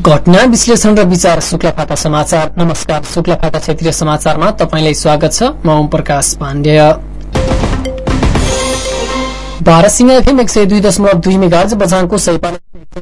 घटना विश्लेषण र विचार शुक्लाफाटा समाचार। नमस्कार, शुक्लाफाटा क्षेत्रीय समाचारमा तपाईंलाई स्वागत छ। म ओम प्रकाश पाण्डेय। बारसिंह एफएम 102.2 मेगाहर्ज बझाङको सैपाल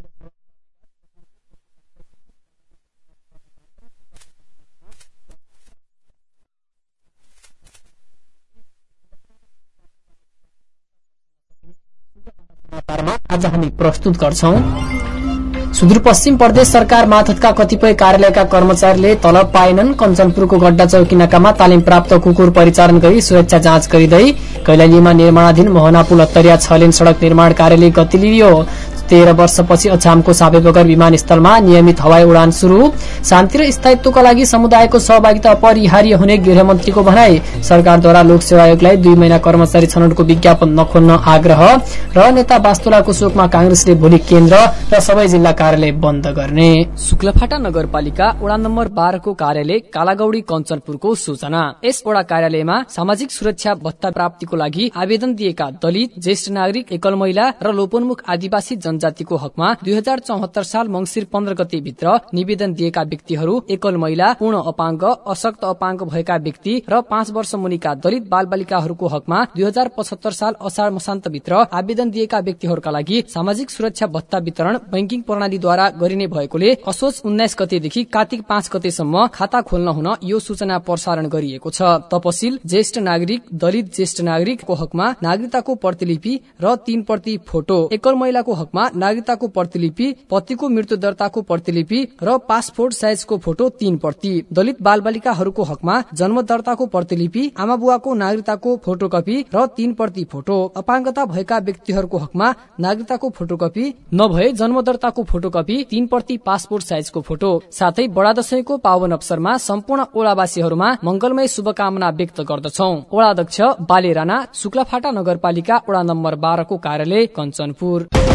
आज हामी प्रस्तुत गर्छौं। सुदूरपश्चिम प्रदेश सरकार मातहतका कतिपय कार्यालयका कर्मचारीले तलब पाएनन्। कञ्चनपुरको गड्डा चौकी नाकामा तालिम प्राप्त कुकुर परिचालन गरी सुरक्षा जाँच गरिँदै कैलालीमा निर्माणाधीन मोहना पुल अत्तरिया 6 लेन सड़क निर्माण कार्यले गति लियो। 13 वर्षपछि अछामको सापेबगर विमानस्थलमा नियमित हवाई उडान शुरू। शान्ति र स्थायित्वका लागि समुदायको सहभागिता अपरिहार्य हुने गृहमन्त्रीको भनाई। सरकारद्वारा लोक सेवा आयोगलाई 2 महिना कर्मचारी छनौटको विज्ञापन नखोल्न आग्रह। र नेता वास्तुलाको शोकमा कांग्रेसले भोलि केन्द्र र सबै जिल्ला कार्यालय बन्द गर्ने। शुक्लाफाटा नगरपालिका वडा नम्बर 12 को कार्यालय कालागौडी कञ्चनपुरको सूचना। यस वडा कार्यालयमा सामाजिक सुरक्षा भत्ता प्राप्तिको लागि आवेदन दिएका दलित, ज्येष्ठ नागरिक, एकल महिला र लोपोन्मुख आदिवासी जनजातिको हकमा 2074 साल मंसिर 15 गते भित्र निवेदन दिएका व्यक्तिहरू, एकल महिला, पूर्ण अपाङ्ग, अशक्त अपाङ्ग भएका व्यक्ति र 5 वर्ष मुनिका दलित बालबालिकाहरूको हकमा 2075 साल असार मसान्त भित्र आवेदन दिएका व्यक्तिहरूका लागि सामाजिक सुरक्षा भत्ता वितरण बैंकिङ प्रणालीद्वारा गरिने भएकोले असोज 19 गतेदेखि कार्तिक 5 गतेसम्म खाता खोल्न हुन यो सूचना प्रसारण गरिएको छ। तपसिल ज्येष्ठ नागरिक, दलित ज्येष्ठ नागरिकको हकमा नागरिकताको प्रतिलिपि र 3 प्रति फोटो, एकल महिलाको हकमा नागरिकताको प्रतिलिपि, पतिको मृत्यु दर्ताको प्रतिलिपि र पासपोर्ट साइजको फोटो 3 प्रति, दलित बालबालिकाहरूको हकमा जन्म दर्ताको प्रतिलिपि, आमा बुवाको नागरिकताको फोटोकपी र 3 प्रति फोटो, अपाङ्गता भएका व्यक्तिहरूको हकमा नागरिकताको फोटोकपी नभए जन्म दर्ताको फोटोकपी, 3 प्रति पासपोर्ट साइजको फोटो। साथै बडा दशैंको पावन अवसरमा सम्पूर्ण ओडावासीहरूमा मंगलमय शुभकामना व्यक्त गर्दछौं। ओडाध्यक्ष बाले राणा, शुक्लाफाटा नगरपालिका वडा नम्बर 12 को कार्यालय कञ्चनपुर।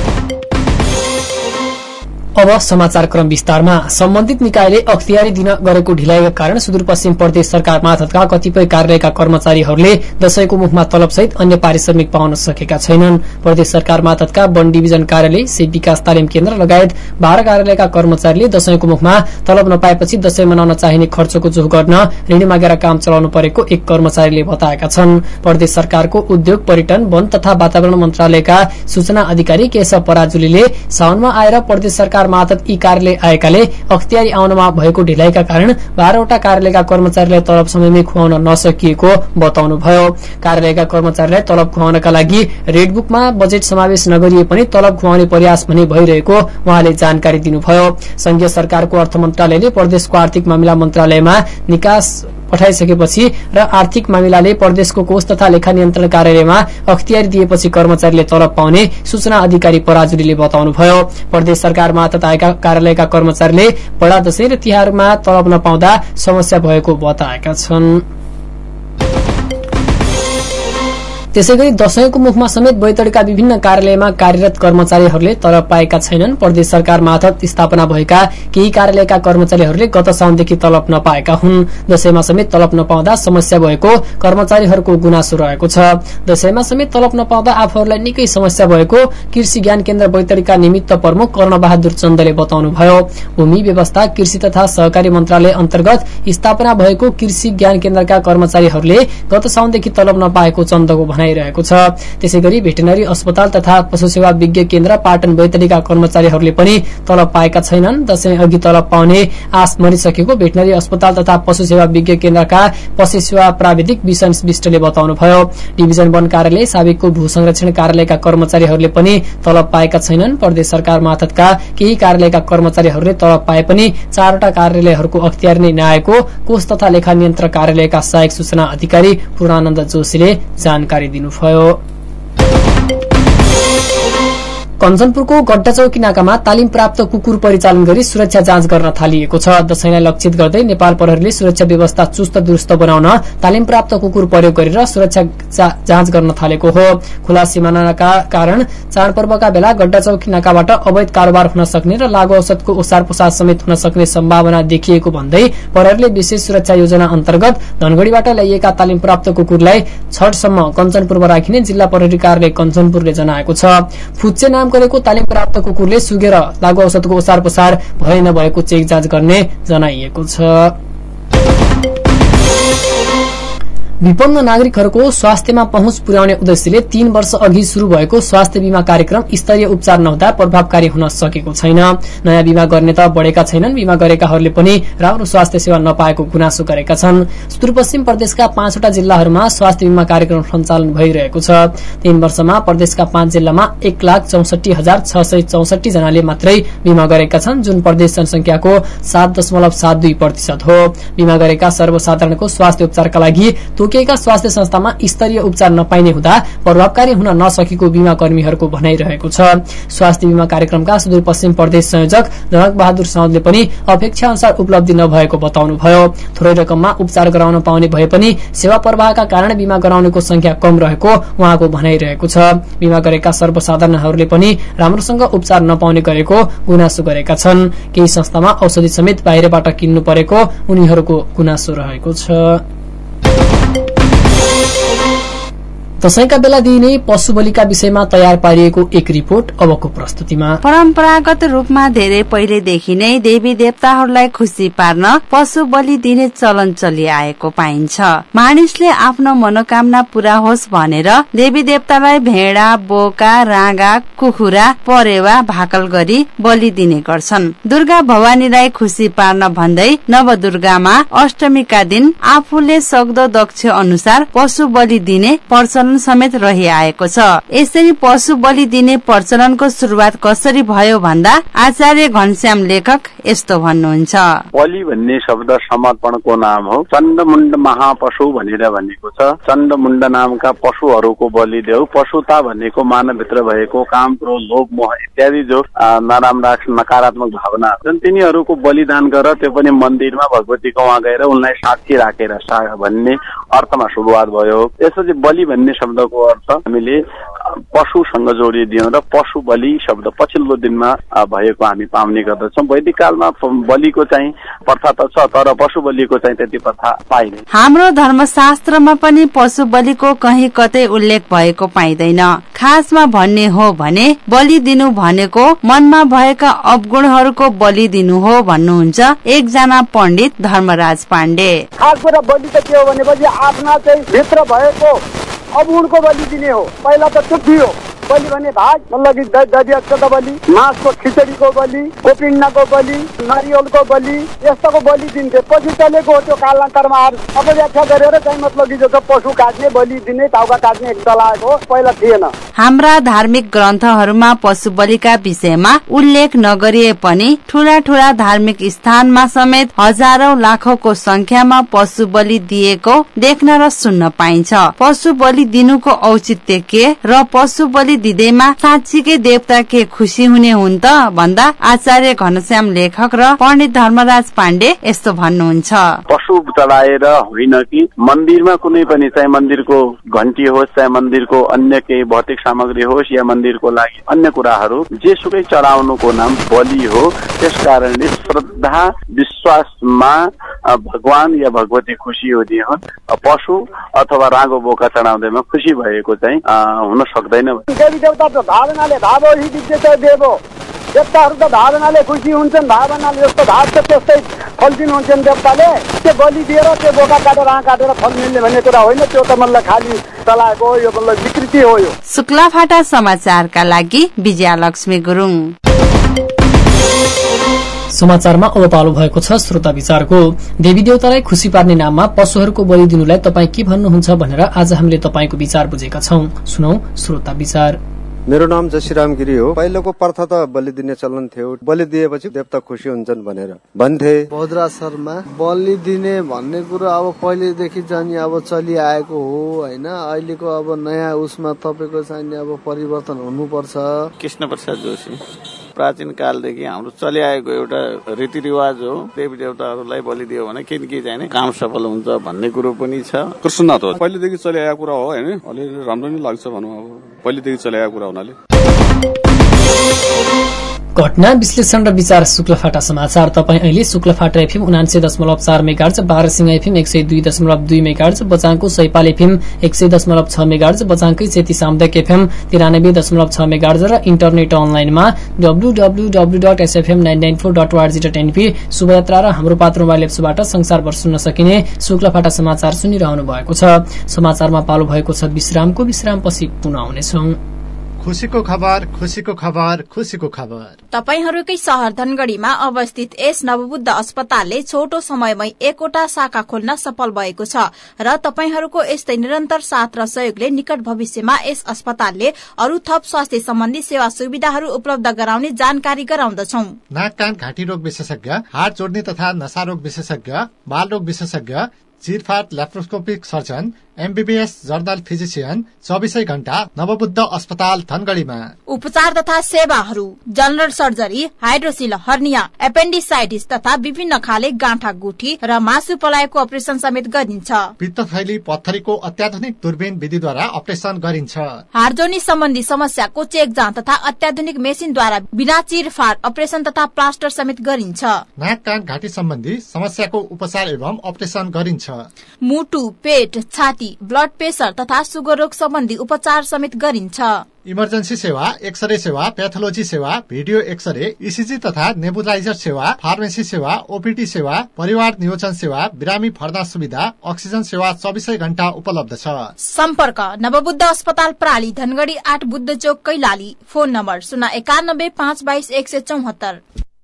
अब समाचार क्रम विस्तारमा। सम्बन्धित निकायले अख्तियारी दिन गरेको ढिलाइका कारण सुदूरपश्चिम प्रदेश सरकार मातहतका कतिपय कार्यालयका कर्मचारीहरूले दशैंको मुखमा तलबसहित अन्य पारिश्रमिक पाउन सकेका छैनन्। प्रदेश सरकार मातहतका वन डिभिजन कार्यालय, सेव विकास तालिम केन्द्र लगायत 12 कार्यालयका कर्मचारीले दशैंको मुखमा तलब नपाएपछि दशैं मनाउन चाहिने खर्चको जोख गर्न ऋण मागेर काम चलाउनु परेको एक कर्मचारीले बताएका छन्। प्रदेश सरकारको उद्योग, पर्यटन, वन तथा वातावरण मन्त्रालयका सूचना अधिकारी केशव पराजुलीले साउनमा आएर प्रदेश सरकार मातहत यी कार्यालय आएकाले अख्तियारी आउनमा भएको ढिलाइका कारण 12 वटा कार्यालयका कर्मचारीलाई तलब समयमै खुवाउन नसकिएको बताउनुभयो। कार्यालयका कर्मचारीलाई तलब खुवाउनका लागि रेडबुकमा बजेट समावेश नगरिए पनि तलब खुवाउने प्रयास भने भइरहेको उहाँले जानकारी दिनुभयो। संघीय सरकारको अर्थ मन्त्रालयले प्रदेशको आर्थिक मामिला मन्त्रालयमा निकास पठाइसकेपछि र आर्थिक मामिलाले प्रदेशको कोष तथा लेखा नियन्त्रण कार्यालयमा अख्तियारी दिएपछि कर्मचारीले तलब पाउने सूचना अधिकारी पराजुलीले बताउनुभयो। प्रदेश सरकार मातहत आएका कार्यालयका कर्मचारीले बडा दशैं र तिहारमा तलब नपाउँदा समस्या भएको बताएका छन्। त्यसैगरी दशैंको मुखमा समेत बैतडीका विभिन्न कार्यालयमा कार्यरत कर्मचारीहरूले तलब पाएका छैनन्। प्रदेश सरकार मातहत स्थापना भएका केही कार्यालयका कर्मचारीहरूले गत साउनदेखि तलब नपाएका हुन्। दशैंमा समेत तलब नपाउँदा समस्या भएको कर्मचारीहरूको गुनासो रहेको छ। दशैंमा समेत तलब नपाउँदा आफूहरूलाई निकै समस्या भएको कृषि ज्ञान केन्द्र बैतडीका निमित्त प्रमुख कर्णबहादुर चन्दले बताउनुभयो। भूमि व्यवस्था, कृषि तथा सहकारी मन्त्रालय अन्तर्गत स्थापना भएको कृषि ज्ञान केन्द्रका कर्मचारीहरूले गत साउनदेखि तलब नपाएको चन्दको भनाइ रहेको छ। त्यसैगरी भेटनरी अस्पताल तथा पशु सेवा विज्ञ केन्द्र पाटन बैतडीका कर्मचारीहरूले पनि तलब पाएका छैनन्। दशैं अघि तलब पाउने आश मरिसकेको भेटनरी अस्पताल तथा पशु सेवा विज्ञ केन्द्रका पशु सेवा प्राविधिक विशन विष्टले बताउनुभयो। डिभिजन वन कार्यालय, साबिकको भू संरक्षण कार्यालयका कर्मचारीहरूले पनि तलब पाएका छैनन्। प्रदेश सरकार मातहतका केही कार्यालयका कर्मचारीहरूले तलब पाए पनि 4 वटा कार्यालयहरूको अख्तियार नै नआएको कोष तथा लेखा नियन्त्रण कार्यालयका सहायक सूचना अधिकारी पूर्णानन्द जोशीले जानकारी दिनुभयो। कञ्चनपुरको गड्डा चौकी नाकामा तालिम प्राप्त कुकुर परिचालन गरी सुरक्षा जाँच गर्न थालिएको छ। दशैंलाई लक्षित गर्दै नेपाल प्रहरीले सुरक्षा व्यवस्था चुस्त दुरुस्त बनाउन तालिम प्राप्त कुकुर प्रयोग गरेर सुरक्षा जाँच गर्न थालेको हो। खुला सिमानाका कारण चाडपर्वका बेला गड्डा चौकी नाकाबाट अवैध कारोबार हुन सक्ने र लागू औषधको ओसार पसार समेत हुन सक्ने सम्भावना देखिएको भन्दै प्रहरीले विशेष सुरक्षा योजना अन्तर्गत धनगढ़ीबाट ल्याइएका तालिम प्राप्त कुकुरलाई छठसम्म कञ्चनपुरमा राखिने जिल्ला प्रहरी कार्यालय कञ्चनपुरले जनाएको छ। फुच्चे नाम काम गरेको तालिम प्राप्त कुकुरले सुगेर लागू औषधको ओसार पसार भए नभएको चेक जाँच गर्ने जनाइएको छ। विपन्न नागरिकहरूको स्वास्थ्यमा पहुँच पुर्याउने उद्देश्यले 3 वर्ष अघि शुरू भएको स्वास्थ्य बीमा कार्यक्रम स्तरीय उपचार नहुँदा प्रभावकारी हुन सकेको छैन। नयाँ बीमा गर्ने त बढेका छैनन्, बीमा गरेकाहरूले पनि राम्रो स्वास्थ्य सेवा नपाएको गुनासो गरेका छन्। सुदूरपश्चिम प्रदेशका 5वटा जिल्लाहरूमा स्वास्थ्य बीमा कार्यक्रम सञ्चालन भइरहेको छ। 3 वर्षमा प्रदेशका 5 जिल्लामा 1,64,664 जनाले मात्रै बीमा गरेका छन्, जुन प्रदेश जनसंख्याको 7.72% हो। बीमा गरेका सर्वसाधारणको स्वास्थ्य उपचारका लागि तोकिएका स्वास्थ्य संस्थामा स्तरीय उपचार नपाइने हुँदा प्रभावकारी हुन नसकेको बीमा कर्मीहरूको भनाइरहेको छ। स्वास्थ्य बीमा कार्यक्रमका सुदूरपश्चिम प्रदेश संयोजक जनक बहादुर साउदले पनि अपेक्षा अनुसार उपलब्धि नभएको बताउनुभयो। थोरै रकममा उपचार गराउन पाउने भए पनि सेवा प्रवाहका कारण बीमा गराउनेको संख्या कम रहेको उहाँको भनाइरहेको छ। बीमा गरेका सर्वसाधारणहरूले पनि राम्रोसँग उपचार नपाउने गरेको गुनासो गरेका छन्। केही संस्थामा औषधि समेत बाहिरबाट किन्नु परेको उनीहरूको गुनासो रहेको छ। दशैंका बेला दिइने पशु बलिका विषयमा तयार पारिएको एक रिपोर्ट अबको प्रस्तुतिमा। परम्परागत रूपमा धेरै पहिलेदेखि नै देवी देवताहरूलाई खुशी पार्न पशु बलि दिने चलन चलिआएको पाइन्छ। मानिसले आफ्नो मनोकामना पूरा होस् भनेर देवी देवतालाई भेडा, बोका, राँगा, कुखुरा, परेवा, भाकल गरी बलि दिने गर्छन्। दुर्गा भवानीलाई खुशी पार्न भन्दै नवदुर्गामा अष्टमीका दिन आफूले सक्दो दक्ष अनुसार पशु बलि दिने प्रचलन समेत रहिआएको छ। यसरी पशु बलि दिने प्रचलनको शुरुआत कसरी भयो भन्दा आचार्य घनश्याम लेखक यस्तो भन्नुहुन्छ। बलि भन्ने शब्द समर्पणको नाम हो। चण्डमुण्ड महापशु भनेर भनेको छ। चण्डमुण्ड नामका पशुहरूको बलि देऊ। पशुता भनेको मानवभित्र भएको काम, क्रोध, लोभ, मोह इत्यादि जो नराम्रा नकारात्मक भावना छन् तिनीहरूको बलिदान गर, त्यो पनि मन्दिरमा भगवतीको वहाँ गएर उनलाई साक्षी राखेर भन्ने अर्थमा सुरुवात भयो। त्यसपछि बलि भन्ने शब्दको अर्थ हामीले पशुसँग जोडिदियौं र पशु बलि शब्द पछिल्लो दिनमा भएको हामी पाउने गर्दछौँ। वैदिक कालमा बलिको चाहिँ प्रथा त छ, तर पशु बलिको चाहिँ त्यति प्रथा पाइँदैन। हाम्रो धर्मशास्त्रमा पनि पशु बलिको कहीँ कतै उल्लेख भएको पाइँदैन। खासमा भन्ने हो भने बलि दिनु भनेको मनमा भएका अवगुणहरूको बलि दिनु हो भन्नुहुन्छ एकजना पण्डित धर्मराज पाण्डे। खास कुरा बलि त के हो भनेपछि आफ्ना चाहिँ भित्र भएको अवगुणको बलि दिने हो। पहिला त त्यो थियो बलि भने भाग, दधियको बलि, मासको खिचडीको बलि, गोपिण्डको बलि, नारियलको बलि, यस्तोको बलि दिन्थे। पछि चलेको हो त्यो कालान्तरमा अपव्याख्या गरेर चाहिँ मतलब कि जस्तो पशु काट्ने, बलि दिने, टाउका काट्ने चलाएको हो, पहिला थिएन। हाम्रा धार्मिक ग्रन्थहरूमा पशु बलिका विषयमा उल्लेख नगरिए पनि ठूला ठूला धार्मिक स्थानमा समेत हजारौं लाखौंको संख्यामा पशु बलि दिएको देख्न र सुन्न पाइन्छ। पशु बलि दिनुको औचित्य के र पशु बलि दिँदैमा साँच्चीकै देवता के खुशी हुने हुन् त भन्दा आचार्य घनश्याम लेखक र पण्डित धर्मराज पाण्डे यस्तो भन्नुहुन्छ। पशु चढाएर होइन कि मन्दिरमा कुनै पनि चाहिँ मन्दिरको घण्टी होस्, चाहे मन्दिरको अन्य केही भौतिक सामग्री होस् या मन्दिरको लागि अन्य कुराहरू जेसुकै चढाउनुको नाम बलि हो। त्यसकारणले श्रद्धा विश्वासमा भगवान या भगवती खुशी हुने हुन्। पशु अथवा रागो बोका चढाउँदैमा खुसी भएको चाहिँ हुन सक्दैन। देवी देवता त भावनाले भावो हि विद्यते देवो। देवताहरू त भावनाले खुसी हुन्छन्, भावनाले जस्तो भाव छ त्यस्तै फल दिनुहुन्छन् देवताले। त्यो बलि दिएर त्यो बोका काटेर आँ काटेर फल मिल्ने भन्ने कुरा होइन। त्यो त मतलब खाली चलाएको यो मतलब विकृति हो। यो शुक्लाफाटा समाचारका लागि विजयालक्ष्मी गुरुङ। समाचारमा अब पालो भएको छ श्रोता विचारको। देवी देवतालाई खुशी पार्ने नाममा पशुहरूको बलि दिनुलाई तपाईँ के भन्नुहुन्छ भनेर आज हामीले तपाईँको विचार बुझेका छौं। सुनौ श्रोता विचार। मेरो नाम जसीराम गिरी हो। पहिलोको प्रथा त बलि दिने चलन थियो। बलि दिएपछि देवता खुसी हुन्छन् भनेर भन्थे। बौद्रा शर्मा बलि दिने भन्ने कुरा अब पहिलेदेखि चाहिँ अब चलिआएको हो होइन। अहिलेको अब नयाँ उसमा तपाईँको चाहिँ अब परिवर्तन हुनुपर्छ। कृष्ण प्रसाद जोशी। प्राचीन कालदेखि हाम्रो चलिआएको एउटा रीतिरिवाज हो। देवी देवताहरूलाई बलि दियो भने किनकि चाहिँ काम सफल हुन्छ भन्ने कुरो पनि छ। कृष्णनाथ हो। पहिलेदेखि चलिआएको कुरा हो होइन। अलि राम्रो नै लाग्छ भनौँ। अब पहिलेदेखि चलिआएको कुरा हुनाले घटना विश्लेषण र विचार शुक्लफाटा समाचार। तपाईँ अहिले Shuklaphanta FM 99.4 megahertz, Barsingh FM 102.2 megahertz, बचाङको सैपाल एफएम 100.6 मेगाहर्ज, बचाङकै सेती सामुदायिक एफएम 93.6 मेगाहर्ज र इन्टरनेट अनलाइनमा www.sfm994.org.np शुभयात्रा र हाम्रो पात्र मोबाइल एप्सबाट संसारभर सुन्न सकिने शुक्लफाटा समाचार सुनिरहनु भएको छ। समाचारमा पालो भएको छ विश्रामको। विश्रामपछि पुनः आउनेछौं। खुशीको खबर, खुशीको खबर, खुशीको खबर। तपाईहरूकै शहर धनगढ़ीमा अवस्थित यस नवबुद्ध अस्पतालले छोटो समयमै 1वटा शाखा खोल्न सफल भएको छ र तपाईहरूको यस्तै निरन्तर साथ र सहयोगले निकट भविष्यमा यस अस्पतालले अरू थप स्वास्थ्य सम्बन्धी सेवा सुविधाहरू उपलब्ध गराउने जानकारी गराउँदछौ। नाक कान घाँटी रोग विशेषज्ञ, हात जोड्ने तथा नशा रोग विशेषज्ञ, बाल रोग विशेषज्ञ, चिरफाट laparoscopic surgeon, MBBS general physician 24 घण्टा नवबुद्ध अस्पताल धनगढ़ीमा। उपचार तथा सेवाहरू general surgery, hydrocele, hernia, appendicitis तथा विभिन्न खाले गाँठा गुठी र मासु पलाएको अपरेसन समेत गरिन्छ। पित्तथैली पत्थरीको अत्याधुनिक दूरबीन विधिद्वारा अपरेसन गरिन्छ। हार्जोनी सम्बन्धी समस्याको चेक जाँच तथा अत्याधुनिक मेसिनद्वारा बिना चिरफाट अपरेसन तथा प्लास्टर समेत गरिन्छ। नाक कान घाँटी सम्बन्धी समस्याको उपचार एवं अपरेसन गरिन्छ। मुटु, पेट, छाती, ब्लड प्रेसर तथा सुगर रोग सम्बन्धी उपचार समेत गरिन्छ। इमर्जेन्सी सेवा, एक्सरे सेवा, प्याथोलोजी सेवा, भिडियो एक्सरे, ईसीजी तथा नेबुलाइजर सेवा, फार्मेसी सेवा, ओपीडी सेवा, परिवार नियोजन सेवा, बिरामी भर्ना सुविधा, अक्सिजन सेवा 24 घण्टा उपलब्ध छ। सम्पर्क नवबुद्ध अस्पताल प्राली, धनगढ़ी 8 बुद्ध चोक, कैलाली। Phone number 091 522 174।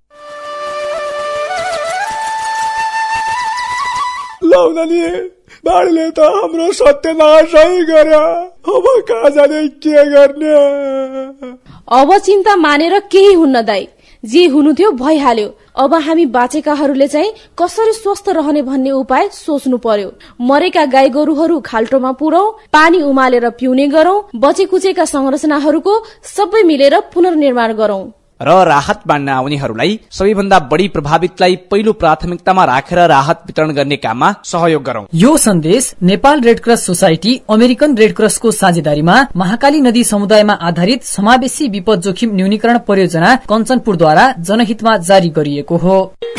लौनानी बाढीले त हाम्रो सत्यनाशै गर्यो, अब कहाँ जाने के गर्ने। अब चिन्ता मानेर केही हुन्न दाइ, जे हुनु थियो भइहाल्यो। अब हामी बाँचेकाहरूले चाहिँ कसरी स्वस्थ रहने भन्ने उपाय सोच्नु पर्यो। मरेका गाई गोरुहरू खाल्टोमा पुरौं, पानी उमालेर पिउने गरौं, बचेकुचेका संरचनाहरूको सबै मिलेर पुनर्निर्माण गरौं र राहत बाँड्न आउनेहरूलाई सबैभन्दा बढी प्रभावितलाई पहिलो प्राथमिकतामा राखेर राहत वितरण गर्ने काममा सहयोग गरौं। यो सन्देश Nepal red cross society, American red क्रसको साझेदारीमा महाकाली नदी समुदायमा आधारित समावेशी विपद जोखिम न्यूनीकरण परियोजना कञ्चनपुरद्वारा जनहितमा जारी गरिएको हो।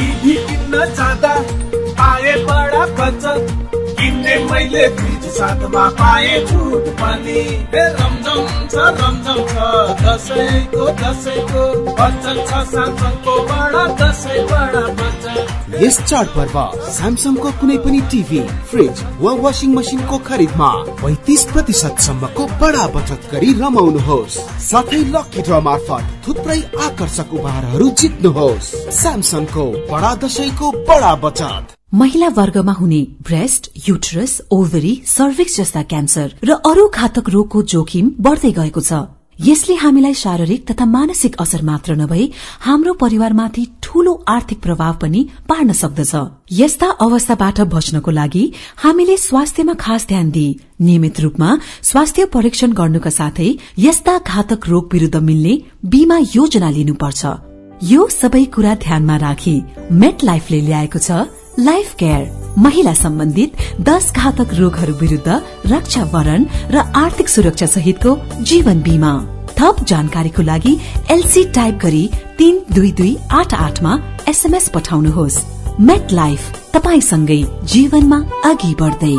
मैले फ्रिज साथमा पाए छुट पनि रमझम छ दसैँको बचत छ स्यामसङको बडा दसैँ बडा बचत। यस चाडपर्व स्यामसङको कुनै पनि टिभी, फ्रिज वा वासिङ मसिनको खरिदमा 35% सम्मको बडा बचत गरी रमाउनुहोस्। साथै लकी ड्र मार्फत थुप्रै आकर्षक उपहारहरू जित्नुहोस्। स्यामसङको बडा दशैंको बडा बचत। महिला वर्गमा हुने ब्रेस्ट, युटरस, ओभरी, सर्भिक्स जस्ता क्यान्सर र अरू घातक रोगको जोखिम बढ्दै गएको छ। यसले हामीलाई शारीरिक तथा मानसिक असर मात्र नभई हाम्रो परिवारमाथि ठूलो आर्थिक प्रभाव पनि पार्न सक्दछ। यस्ता अवस्थाबाट बच्नको लागि हामीले स्वास्थ्यमा खास ध्यान दिई नियमित रूपमा स्वास्थ्य परीक्षण गर्नुका साथै यस्ता घातक रोग विरूद्ध मिल्ने बीमा योजना लिनुपर्छ। यो सबै कुरा ध्यानमा राखी मेट लाइफले ल्याएको छ लाइफ केयर, महिला सम्बन्धित 10 घातक रोगहरू विरूद्ध रक्षा वरण र आर्थिक सुरक्षा सहितको जीवन बीमा। थप जानकारीको लागि एलसी टाइप गरी 32288 मा एसएमएस पठाउनुहोस्। मेट लाइफ, तपाईसँगै जीवनमा अघि बढ्दै।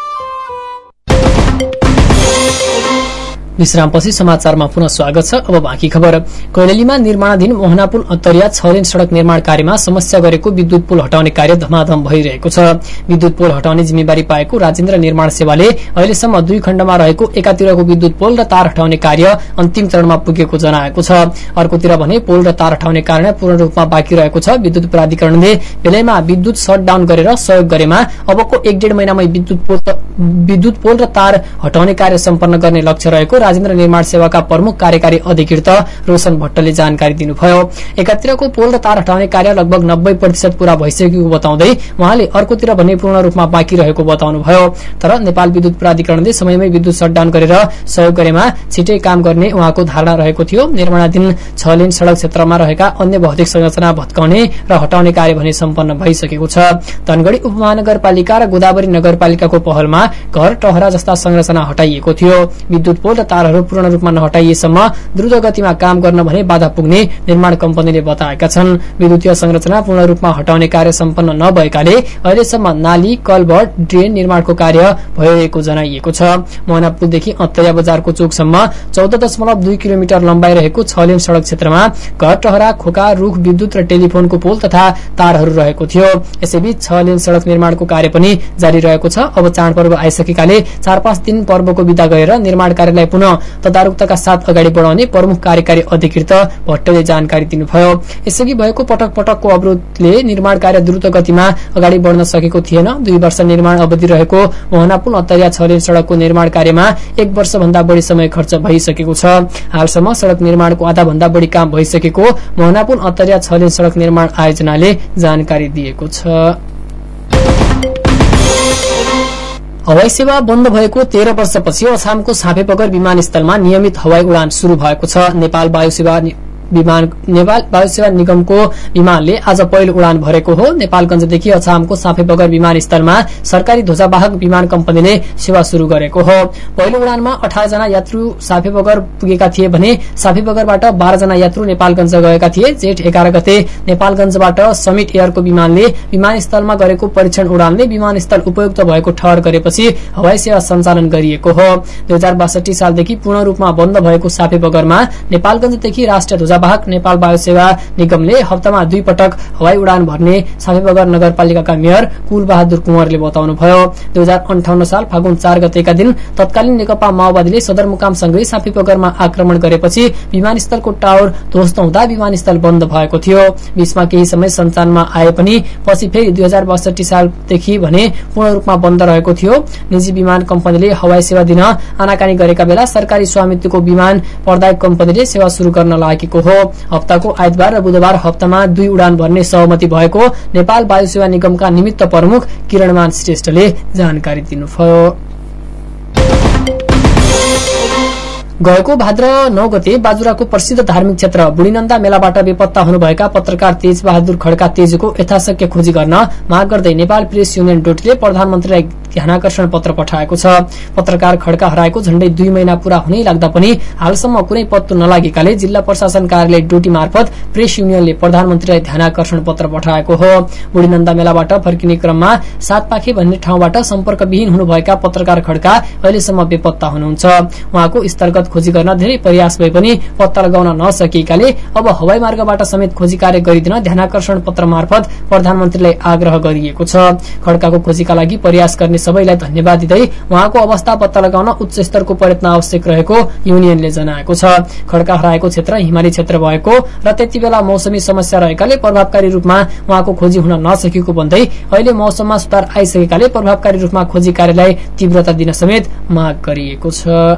विश्रामपछि समाचारमा पुनः स्वागत छ। अब बाँकी खबर। कैलालीमा निर्माणाधीन मोहना पुल अन्तर्या 6 लेन सड़क निर्माण कार्यमा समस्या गरेको विद्युत पुल हटाउने कार्य धमाधम भइरहेको छ। विद्युत पुल हटाउने जिम्मेवारी पाएको राजेन्द्र निर्माण सेवाले अहिलेसम्म 2 खण्डमा रहेको एकातिरको विद्युत पोल र तार हटाउने कार्य अन्तिम चरणमा पुगेको जनाएको छ। अर्कोतिर भने पोल र तार हटाउने कार्य पूर्ण रूपमा बाँकी रहेको छ। विद्युत प्राधिकरणले बेलैमा विद्युत शटडाउन गरेर सहयोग गरेमा अबको 1.5 महिनामै विद्युत पोल र तार हटाउने कार्य सम्पन्न गर्ने लक्ष्य रहेको राजेन्द्र निर्माण सेवाका प्रमुख कार्यकारी अधिकृत रोशन भट्टले जानकारी दिनुभयो। एकातिरको पोल र तार हटाउने कार्य लगभग 90% पूरा भइसकेको बताउँदै उहाँले अर्कोतिर भने पूर्ण रूपमा बाँकी रहेको बताउनुभयो। तर नेपाल विद्युत प्राधिकरणले समयमै विद्युत शटडाउन गरेर सहयोग गरेमा छिटै काम गर्ने उहाँको धारणा रहेको थियो। निर्माणाधीन 6 लेन सड़क क्षेत्रमा रहेका अन्य भौतिक संरचना भत्काउने र हटाउने कार्य भने सम्पन्न भइसकेको छ। धनगढ़ी उपमहानगरपालिका र गोदावरी नगरपालिकाको पहलमा घर टहरा जस्ता संरचना हटाइएको थियो। विद्युत पोल र तारहरू पूर्ण रूपमा नहटाइएसम्म द्रुत गतिमा काम गर्न भने बाधा पुग्ने निर्माण कम्पनीले बताएका छन्। विद्युतीय संरचना पूर्ण रूपमा हटाउने कार्य सम्पन्न नभएकाले अहिलेसम्म नाली, कल्भर्ट, ड्रेन निर्माणको कार्य भइरहेको जनाइएको छ। मोहना पुलदेखि अत्तरिया बजारको चोकसम्म 14.2 किलोमिटर लम्बाइ रहेको 6 लेन सड़क क्षेत्रमा घर, टहरा, खोका, रूख, विद्युत र टेलिफोनको पोल तथा तारहरू रहेको थियो। यसैबीच 6 लेन सड़क निर्माणको कार्य पनि जारी रहेको छ। अब चाडपर्व आइसकेकाले 4-5 दिन पर्वको बिदा गरेर निर्माण कार्यलाई पुनः तदारुकताका साथ अगाडि बढाउने प्रमुख कार्यकारी अधिकृत भट्टले जानकारी दिनुभयो। यसअघि भएको पटक पटकको अवरोधले निर्माण कार्य द्रुत गतिमा अगाडि बढ्न सकेको थिएन। 2 वर्ष निर्माण अवधि रहेको मोहना पुल अत्तरिया 6 लेन सड़कको निर्माण कार्यमा 1 वर्षभन्दा बढ़ी समय खर्च भइसकेको छ। हालसम्म सड़क निर्माणको आधा भन्दा बढ़ी काम भइसकेको मोहना पुल अत्तरिया 6 लेन सड़क निर्माण आयोजनाले जानकारी दिएको छ। हवाई सेवा बन्द भएको 13 वर्षपछि अछामको साँपेबगर विमानस्थलमा नियमित हवाई उडान शुरू भएको छ। नेपाल वायुसेवा निगमको विमानले आज पहिलो उडान भरेको हो। नेपालगंजदेखि अछामको साँपेबगर विमानस्थलमा सरकारी ध्वजावाहक विमान कम्पनीले सेवा शुरू गरेको हो। पहिलो उडानमा 18 जना यात्रु साँपेबगर पुगेका थिए भने साँपेबगरबाट 12 जना यात्रु नेपालगंज गएका थिए। जेठ 11 गते नेपालगंजबाट समिट एयरको विमानले विमानस्थलमा गरेको परीक्षण उडानले विमानस्थल उपयुक्त भएको ठहर गरेपछि हवाई सेवा सञ्चालन गरिएको हो। 2062 सालदेखि पूर्ण रूपमा बन्द भएको साँपेबगरमा नेपालगंजदेखि राष्ट्रिय ध्वजावाहक नेपाल वायुसेवा निगमले हप्तामा 2 पटक हवाई उडान भर्ने साँपेबगर नगरपालिकाका मेयर कुलबहादुर कुँवरले बताउनुभयो। 2058 साल फागुन 4 गतेका दिन तत्कालीन नेकपा माओवादीले सदरमुकामसँगै साँपेबगरमा आक्रमण गरेपछि विमानस्थलको टावर ध्वस्त हुँदा विमानस्थल बन्द भएको थियो। बीचमा केही समय सञ्चालनमा आए पनि पछि फेरि 2062 सालदेखि भने पूर्ण रूपमा बन्द रहेको थियो। निजी विमान कम्पनीले हवाई सेवा दिन आनाकानी गरेका बेला सरकारी स्वामित्वको विमान प्रदायक कम्पनीले सेवा शुरू गर्न लागेको हो। हप्ताको आइतबार र बुधबार हप्तामा 2 उडान भर्ने सहमति भएको नेपाल वायुसेवा निगमका निमित्त प्रमुख किरणमान श्रेष्ठले जानकारी दिनुभयो। गएको भाद्र 9 गते बाजुराको प्रसिद्ध धार्मिक क्षेत्र बुढीनन्दा मेलाबाट बेपत्ता हुनुभएका पत्रकार तेज बहादुर खड्का तेजको यथाशक्य खोजी गर्न माग गर्दै नेपाल प्रेस युनियन डोटीले प्रधानमन्त्रीलाई ध्यानाकर्षण पत्र पठाएको छ। पत्रकार खड्का हराएको झण्डै 2 महिना पूरा हुनै लाग्दा पनि हालसम्म कुनै पत्तो नलागेकाले जिल्ला प्रशासन कार्यालय डोटी मार्फत प्रेस युनियनले प्रधानमन्त्रीलाई ध्यानाकर्षण पत्र पठाएको हो। बुढीनन्दा मेलाबाट फर्किने क्रममा सातपाखे भन्ने ठाउँबाट सम्पर्कविहीन हुनुभएका पत्रकार खड्का अहिलेसम्म बेपत्ता हुनुहुन्छ। उहाँको स्थलगत खोजी गर्न धेरै प्रयास भए पनि पत्ता लगाउन नसकिएकाले अब हवाई मार्गबाट समेत खोजी कार्य गरिदिन ध्यानाकर्षण पत्र मार्फत प्रधानमन्त्रीलाई आग्रह गरिएको छ। खड्काको खोजीका लागि प्रयास गर्ने सबैलाई धन्यवाद दिँदै उहाँको अवस्था पत्ता लगाउन उच्च स्तरको प्रयत्न आवश्यक रहेको युनियनले जनाएको छ। खड्का हराएको क्षेत्र हिमाली क्षेत्र भएको र त्यति बेला मौसमी समस्या रहेकाले प्रभावकारी रूपमा उहाँको खोजी हुन नसकेको भन्दै अहिले मौसममा सुधार आइसकेकाले प्रभावकारी रूपमा खोजी कार्यलाई तीव्रता दिन समेत माग गरिएको छ।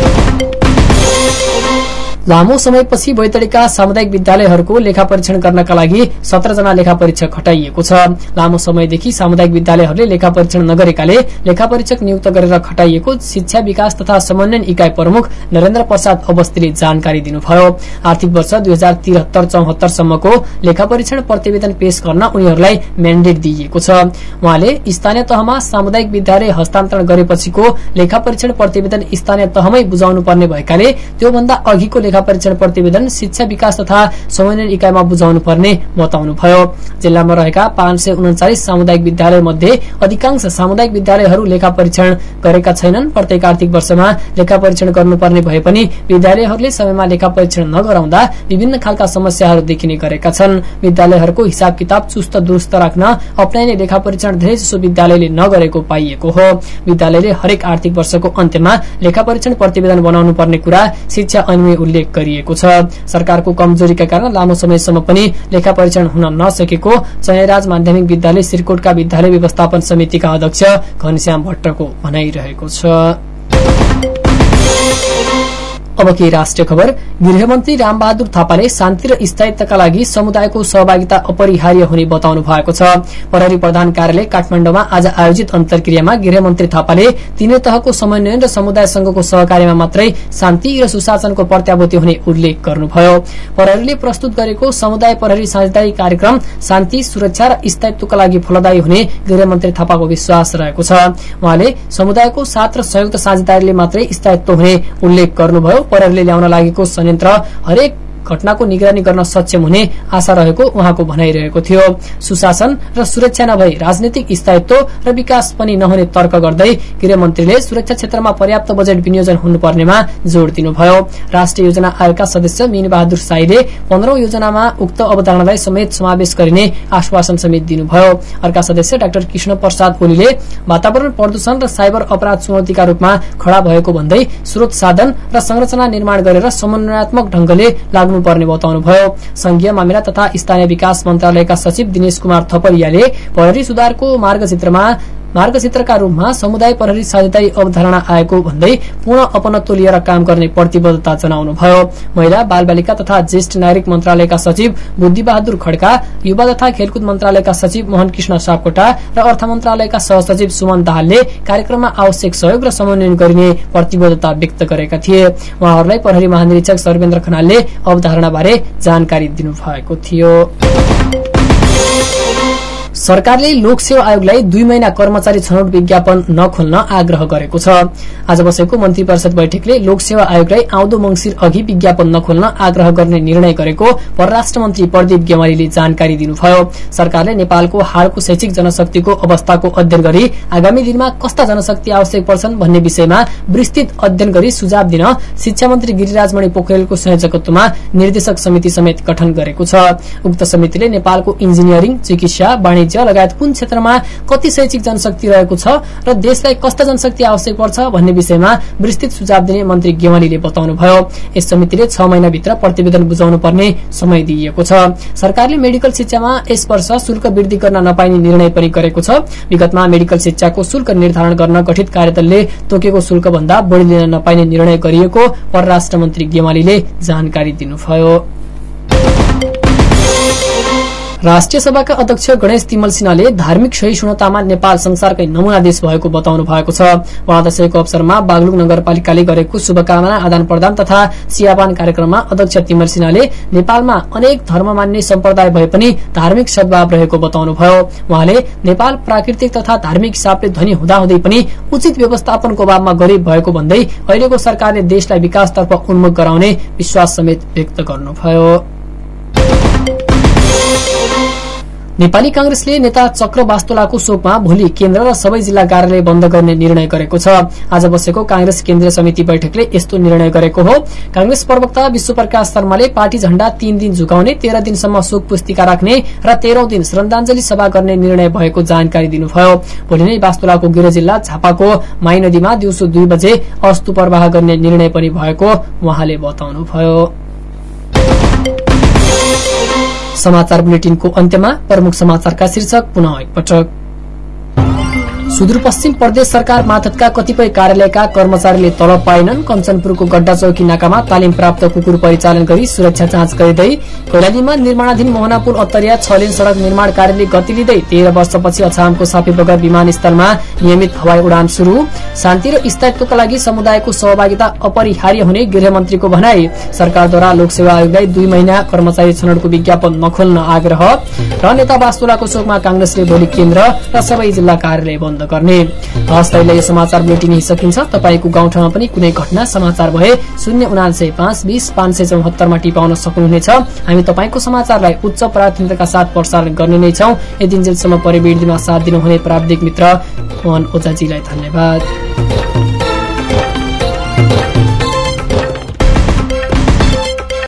लामो समयपछि बैतडीका सामुदायिक विद्यालयहरूको लेखा परीक्षण गर्नका लागि 17 जना लेखा परीक्षक खटाइएको छ। लामो समयदेखि सामुदायिक विद्यालयहरूले लेखा परीक्षण नगरेकाले लेखा परीक्षक नियुक्त गरेर खटाइएको शिक्षा विकास तथा समन्वयन इकाइ प्रमुख नरेन्द्र प्रसाद अवस्थीले जानकारी दिनुभयो। आर्थिक वर्ष 2073-74 सम्मको लेखा परीक्षण प्रतिवेदन पेश गर्न उनीहरूलाई म्यान्डेट दिइएको छ। उहाँले स्थानीय तहमा सामुदायिक विद्यालय हस्तान्तरण गरेपछिको लेखा परीक्षण प्रतिवेदन स्थानीय तहमै बुझाउनु पर्ने भएकाले त्योभन्दा अघिको लेखा परीक्षण प्रतिवेदन शिक्षा विकास तथा समन्वयन इकाइमा बुझाउनु पर्ने बताउनुभयो। जिल्लामा रहेका 539 सामुदायिक विद्यालय मध्ये अधिकांश सामुदायिक विद्यालयहरू लेखा परीक्षण गरेका छैनन्। प्रत्येक आर्थिक वर्षमा लेखा परीक्षण गर्नुपर्ने भए पनि विद्यालयहरूले समयमा लेखा परीक्षण नगराउँदा विभिन्न खालका समस्याहरू देखिने गरेका छन्। विद्यालयहरूको हिसाब किताब चुस्त दुरुस्त राख्न अप्नाइने लेखा परीक्षण धेरैजसो विद्यालयले नगरेको पाइएको हो। विद्यालयले हरेक आर्थिक वर्षको अन्त्यमा लेखा परीक्षण प्रतिवेदन बनाउनु पर्ने कुरा शिक्षा ऐनमा उल्लेख गरिएको छ। सरकारको कमजोरीका कारण लामो समयसम्म पनि लेखा परीक्षण हुन नसकेको चयराज माध्यमिक विद्यालय सिरकोटका विद्यालय व्यवस्थापन समितिका अध्यक्ष घनश्याम भट्टको भनाइरहेको छ। अब के राष्ट्रिय खबर। गृहमन्त्री रामबहादुर थापाले शान्ति र स्थायित्वका लागि समुदायको सहभागिता अपरिहार्य हुने बताउनु भएको छ। प्रहरी प्रधान कार्यालय काठमाडौँमा आज आयोजित अन्तर्क्रियामा गृहमन्त्री थापाले तीनै तहको समन्वयन र समुदायसँगको सहकार्यमा मात्रै शान्ति र सुशासनको प्रत्याभूति हुने उल्लेख गर्नुभयो। प्रहरीले प्रस्तुत गरेको समुदाय प्रहरी साझेदारी कार्यक्रम शान्ति, सुरक्षा र स्थायित्वका लागि फलदायी हुने गृहमन्त्री थापाको विश्वास रहेको छ। उहाँले समुदायको साथ र संयुक्त साझेदारीले मात्रै स्थायित्व हुने उल्लेख गर्नुभयो। प्रहरीले ल्याउन लागेको संयन्त्र हरेक घटनाको निगरानी गर्न सक्षम हुने आशा रहेको उहाँको भनाइरहेको थियो। सुशासन र सुरक्षा नभई राजनीतिक स्थायित्व र विकास पनि नहुने तर्क गर्दै गृहमन्त्रीले सुरक्षा क्षेत्रमा पर्याप्त बजेट विनियोजन हुनुपर्नेमा जोड़ दिनुभयो। राष्ट्रिय योजना आयोगका सदस्य मीनबहादुर साईले 15औं योजनामा उक्त अवधारणालाई समेत समावेश गरिने आश्वासन समेत दिनुभयो। अर्का सदस्य डाक्टर कृष्ण प्रसाद ओलीले वातावरण प्रदूषण र साइबर अपराध चुनौतीका रूपमा खड़ा भएको भन्दै स्रोत साधन र संरचना निर्माण गरेर समन्वयात्मक ढंगले लाग्नु पर्ने बताउनुभयो। संघीय मामिला तथा स्थानीय विकास मन्त्रालयका सचिव दिनेश कुमार थपलियाले प्रहरी सुधारको मार्गचित्रका रूपमा समुदाय प्रहरी साझेदारी अवधारणा आएको भन्दै पूर्ण अपनत्व लिएर काम गर्ने प्रतिबद्धता जनाउनुभयो। महिला बाल बालिका तथा ज्येष्ठ नागरिक मन्त्रालयका सचिव बुद्धि बहादुर खड्का, युवा तथा खेलकुद मन्त्रालयका सचिव मोहन कृष्ण सापकोटा र अर्थ मन्त्रालयका सहसचिव सुमन दाहालले कार्यक्रममा आवश्यक सहयोग र समन्वयन गरिने प्रतिबद्धता व्यक्त गरेका थिए। उहाँहरूलाई प्रहरी महानिरीक्षक सर्वेन्द्र खनालले अवधारणाबारे जानकारी दिनुभएको थियो। सरकारले लोकसेवा आयोगलाई 2 महिना कर्मचारी छनौट विज्ञापन नखोल्न आग्रह गरेको छ। आज बसेको मन्त्री परिषद बैठकले लोकसेवा आयोगलाई आउँदो मंसिर अघि विज्ञापन नखोल्न आग्रह गर्ने निर्णय गरेको परराष्ट्र मन्त्री प्रदीप गेवालीले जानकारी दिनुभयो। सरकारले नेपालको हालको शैक्षिक जनशक्तिको अवस्थाको अध्ययन गरी आगामी दिनमा कस्ता जनशक्ति आवश्यक पर्छन् भन्ने विषयमा विस्तृत अध्ययन गरी सुझाव दिन शिक्षा मन्त्री गिरिराजमणि पोखरेलको संयोजकत्वमा निर्देशक समिति समेत गठन गरेको छ। उक्त समितिले नेपालको इन्जिनियरिङ, चिकित्सा, वाणिज्य लगायत कुन क्षेत्रमा कति शैक्षिक जनशक्ति रहेको छ र देशलाई कस्ता जनशक्ति आवश्यक पर्छ भन्ने विषयमा विस्तृत सुझाव दिने मन्त्री गेवालीले बताउनुभयो। यस समितिले 6 महिनाभित्र प्रतिवेदन बुझाउनु पर्ने समय दिइएको छ। सरकारले मेडिकल शिक्षामा यस वर्ष शुल्क वृद्धि गर्न नपाइने निर्णय पनि गरेको छ। विगतमा मेडिकल शिक्षाको शुल्क निर्धारण गर्न गठित कार्यदलले तोकेको शुल्क भन्दा बढ़ी लिन नपाइने निर्णय गरिएको परराष्ट्र मन्त्री गेवालीले जानकारी दिनुभयो। राष्ट्रिय सभाका अध्यक्ष गणेश तिमल सिन्हाले धार्मिक सहिष्णुतामा नेपाल संसारकै नमूना देश भएको बताउनु भएको छ। वडादशैको अवसरमा बागलुङ नगरपालिकाले गरेको शुभकामना आदान प्रदान तथा चियापान कार्यक्रममा अध्यक्ष तिमल सिन्हाले नेपालमा अनेक धर्म मान्ने सम्प्रदाय भए पनि धार्मिक सद्भाव रहेको बताउनुभयो। उहाँले नेपाल प्राकृतिक तथा धार्मिक हिसाबले धनी हुँदाहुँदै पनि उचित व्यवस्थापनको अभावमा गरिब भएको भन्दै अहिलेको सरकारले देशलाई विकासतर्फ उन्मुख गराउने विश्वास समेत व्यक्त गर्नुभयो। नेपाली कांग्रेसले नेता चक्र वास्तोलाको शोकमा भोलि केन्द्र र सबै जिल्ला कार्यालय बन्द गर्ने निर्णय गरेको छ। आज बसेको कांग्रेस केन्द्रीय समिति बैठकले यस्तो निर्णय गरेको हो। कांग्रेस प्रवक्ता विश्वप्रकाश शर्माले पार्टी झण्डा 3 दिन झुकाउने, 13 दिनसम्म शोक पुस्तिका राख्ने र 13औं दिन श्रद्धाञ्जली सभा गर्ने निर्णय भएको जानकारी दिनुभयो। भोलि नै वास्तोलाको गृह जिल्ला झापाको माई नदीमा दिउँसो 2 बजे अस्तु प्रवाह गर्ने निर्णय पनि भएको उहाँले बताउनुभयो। समाचार बुलेटिनको अन्त्यमा प्रमुख समाचारका शीर्षक पुनः एकपटक। सुदूरपश्चिम प्रदेश सरकार मातहतका कतिपय कार्यालयका कर्मचारीले तलब पाएनन्। कञ्चनपुरको गड्डा चौकी नाकामा तालिम प्राप्त कुकुर परिचालन गरी सुरक्षा जाँच गरिँदै। कैलालीमा निर्माणाधीन मोहना पुल अत्तरिया 6 लेन सड़क निर्माण कार्यले गति लिँदै 13 वर्षपछि अछामको सापीबगर विमानस्थलमा नियमित हवाई उडान शुरू। शान्ति र स्थायित्वका लागि समुदायको सहभागिता अपरिहार्य हुने गृहमन्त्रीको भनाई। सरकारद्वारा लोकसेवा आयोगलाई 2 महिना कर्मचारी छनौटको विज्ञापन नखोल्न आग्रह। र नेता वास्तोलाको शोकमा कांग्रेसले भोलि केन्द्र र सबै जिल्ला कार्यालय बन्द गर्ने। हस्, यो समाचार बुलेटिन यही सकिन्छ। तपाईको गाउँठाउँमा पनि कुनै घटना समाचार भए 099 520 574 मा टिपाउन सक्नुहुनेछ। हामी तपाईको समाचारलाई उच्च प्राथमिकताका साथ प्रसारण गर्ने नै छौं। यति दिनसम्म परिवेदमा साथ दिनुहुने प्राविधिक मित्र मोहन ओझाजीलाई धन्यवाद।